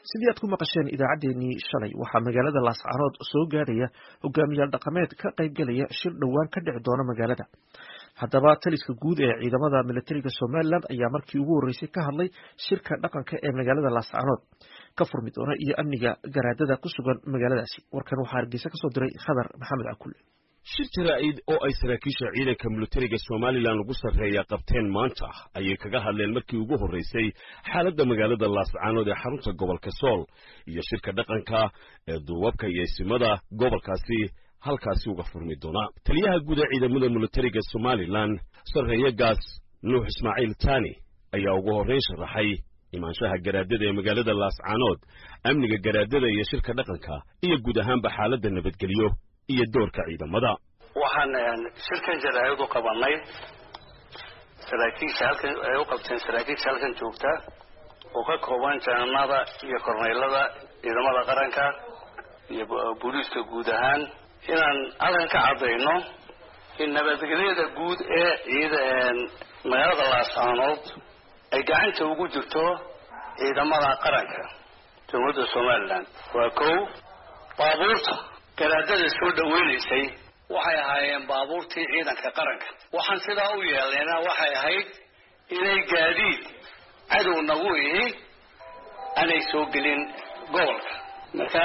sidii aad ku maqasheen idaacaddeenii shalay waxaa magaalada laascaanood soo gaadhaya hogaamiyaal dhaqameed ka qaybgelaya shir dhowaan ka dhici doona magaalada. haddaba taliska guud ee ciidamada militariga Somaliland ayaa markii ugu horeysay ka hadlay shirka dhaqanka ee magaalada laascaanood ka furmi doona iyo amniga garaadada ku sugan magaaladaasi. warkan waxaa Hargeysa ka soo diray Khadar Maxamed Akulle. shir jaraa'id oo ay saraakiisha ciidanka militariga Somaliland ugu sarreeya qabteen maanta ayay kaga hadleen markii ugu horeysay xaaladda magaalada laascaanood ee xarunta gobolka Sool iyo shirka dhaqanka ee duubabka iyo ismada gobolkaasi halkaasi uga furmi doona. taliyaha guud ee ciidamada militariga Somaliland sarreeya gaas Nuux Ismaaciil Taani ayaa ugu horeyn sharaxay imaanshaha garaadada ee magaalada laascaanood, amniga garaadada iyo shirka dhaqanka iyo guud ahaanba xaaladda nabadgelyo iyo doorka ciidamada. waxaan shirkan jaraa'id u qabanay saraakiisha halkan ay u qabteen saraakiisha halkan joogta oo ka kooban jananada iyo korneylada ciidamada qaranka iyo booliiska guud ahaan inaan halkan ka cadayno in nabadgelyada guud ee magaalada laascaanood ay gacanta ugu jirto ciidamada qaranka jamhuuriyadda Somaliland. waa kow, baabuurta garaadada soo dhaweynaysay waxay ahaayeen baabuurtii ciidanka qaranka. waxaan sidaa u yeelnayna waxay ahayd inay gaadiid cadow nagu ihi aanay soo gelin gobolka. marka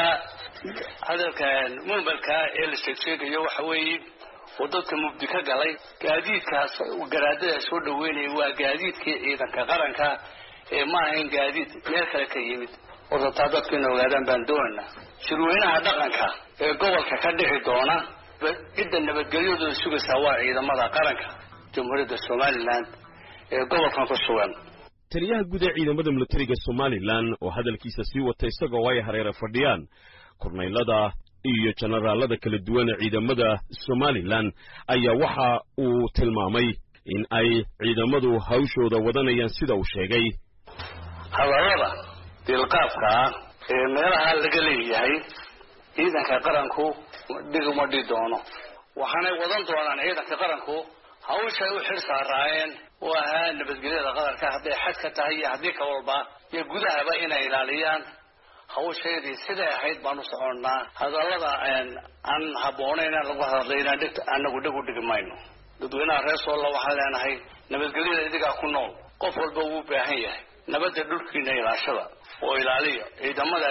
hadalkan mumbalka ee la sheegayo waxa weeye oo dadka mugdi ka galay gaadiidkaas garaadada soo dhaweynaya waa gaadiidkii ciidanka qaranka ee ma ahayn gaadiid meel kale ka yimid. horta dadku inay ogaadaan baan doonaynaa shirweynaha dhaqanka ee gobolka ka dhici doona cidda nabadgelyadooda sugaysaa waa ciidamada qaranka jamhuuriyadda Somaliland ee gobolkan ku sugan. taliyaha guud ee ciidamada militariga Somaliland oo hadalkiisa sii watay isagoo ay hareer fadhiyaan korneylada iyo generaalada kala duwan ee ciidamada Somaliland ayaa waxa uu tilmaamay in ay ciidamadu hawshooda wadanayaan sida uu sheegay. hadalada dilqaafka ee meelaha laga leeyahay ciidanka qaranku dhiguma doono waxaanay wadan doonaan ciidanka qaranku hawsha ay u xil saarayeen oo ahaa nabadgelyada qaranka hadday xad ka tahay iyo haddii ka walba iyo gudahaba inay ilaaliyaan hawsheedii siday ahayd baan u soconnaa. hadallada aan habboonayn lagu hadlayna anagu dhig u dhigi mayno. dadweynaha reer Sool waxaan leenahay nabadgelyada idigaa ku nool, qof walba wuu baahan yahay nabadda dhulkiina ilaashada oo ilaaliya ciidamada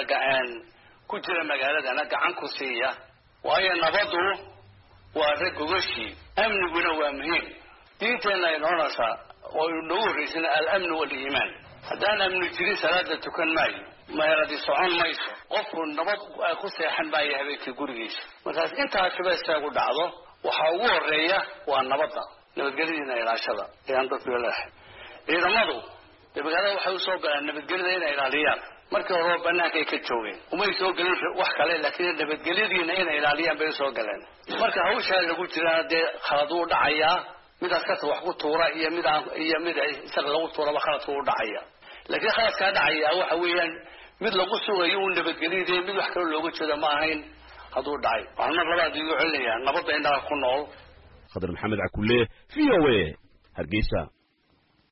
ku jira magaaladana gacan ku siiya, waayo nabadu waa rag gogoshii, amniguna waa muhiim. diinteena ay noqonaysaa oo nagu horeysana al-amnu wal-iimaan. haddaan amni jirin salaada tukan maayo, meheradi socon mayso, qofku nabad ku seexan maayo habeenkii gurigiisa. markaas intaasiba isagu dhacdo waxa ugu horeeya waa nabadda, nabadgelyada ilaashada ayaan dadku leeyahay. ciidamadu magaalada waxay u soo galaan nabadgelyada inay ilaaliyaan. markii hore banaanka ay ka joogeen umay soo galin wax kale, laakiin nabadgelyadiina inay ilaaliyaan bay soo galeen. marka hawsha lagu jiraan dee khalad uu dhacaya, mid askata wax ku tuura iyo mid isaga lagu tuuraba khalad uu dhacaya. laakiin khaladka dhacaya waxa weeyaan mid lagu sugayo uu nabadgelyada mid wax kale looga jeedo ma ahayn haduu dhacay. waxaan mar labaad ugu celinayaa nabadda inaa ku nool. Khadar Maxamed Akulle, VOA, Hargeysa.